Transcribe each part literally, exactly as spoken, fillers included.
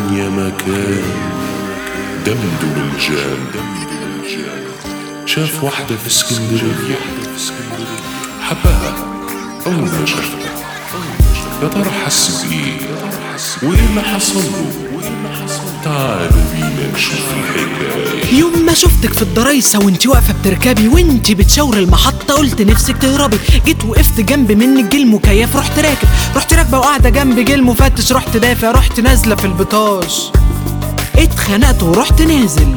يا مكان دمدم الجان شاف واحدة في اسكندرية حبها أول ما شافها. يا ترى حس بإيه وإيه اللي حصل له؟ تعالوا بينا نشوف الحكاية. يوم ما شفتك في الضرايسة وانتي واقفة بتركبي وانتي بتشاور المحطة قلت نفسك تهربي. جيت وقفت جنب منك جيل مكيف رحت راكب، رحت راكبة وقاعدة جنب جيل مفتش، رحت دافع رحت نازلة في البطاش، اتخنقت ورحت نازل.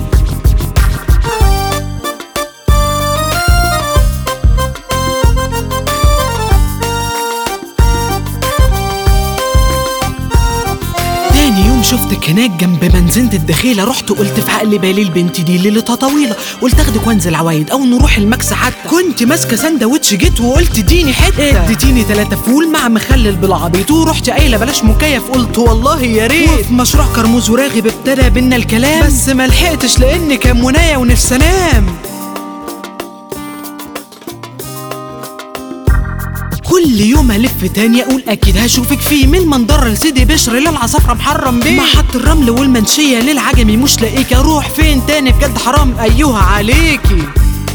تاني يوم شفتك هناك جنب منزلة الدخيلة، رحت قلت في عقل بالي البنت دي ليلتها طويلة، قلت اخدك وانزل عوايد او نروح المكس حتى. كنت ماسكة سندوتش جيت وقلت اديني حتة، اديتيني تلاتة فول مع مخلل بالعبيط، ورحت قايلة بلاش مكيف قلت والله يا ريت. وفي مشروع كرموز وراغب ابتدى بينا الكلام، بس ملحقتش لان كان منايا ونفسي انام. كل يوم الف تاني اقول اكيد هشوفك فيه، من المنظره لسيدي بشر للعصافره محرم بيه، محط الرمل والمنشيه للعجمي مش لاقيك، اروح فين تاني بجد حرام ايوه عليكي.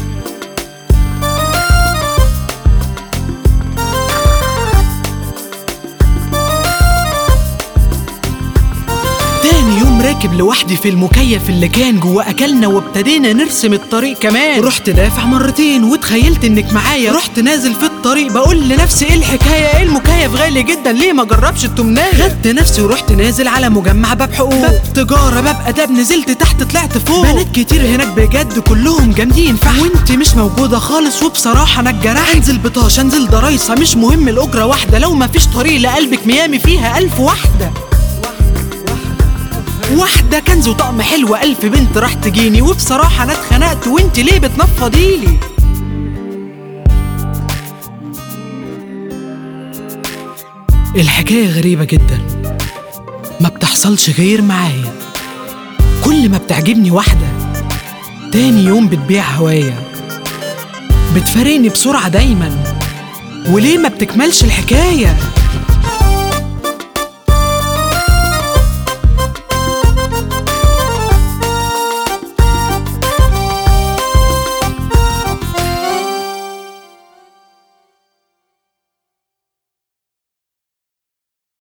تاني يوم راكب لوحدي في المكيف اللي كان جوا، اكلنا وابتدينا نرسم الطريق كمان، رحت دافع مرتين وتخيلت انك معايا، رحت نازل في الطريق بقول لنفسي ايه الحكايه، ايه المكيف غالي جدا ليه ما جربش التمنايه. خدت نفسي ورحت نازل على مجمع باب حقوق، باب تجاره باب اداب، نزلت تحت طلعت فوق، بنات كتير هناك بجد كلهم جامدين فحم، وانت مش موجوده خالص وبصراحه انا اتجرحت. انزل بطاش انزل ضرايسه مش مهم الاجره واحده، لو ما فيش طريق لقلبك ميامي فيها الف واحده. واحدة كنز وطقم حلوة ألف بنت راح تجيني، وبصراحة أنا اتخنقت وانت ليه بتنفضيلي. الحكاية غريبة جدا ما بتحصلش غير معايا، كل ما بتعجبني واحدة تاني يوم بتبيع هوايا، بتفارقني بسرعة دايما وليه ما بتكملش الحكاية.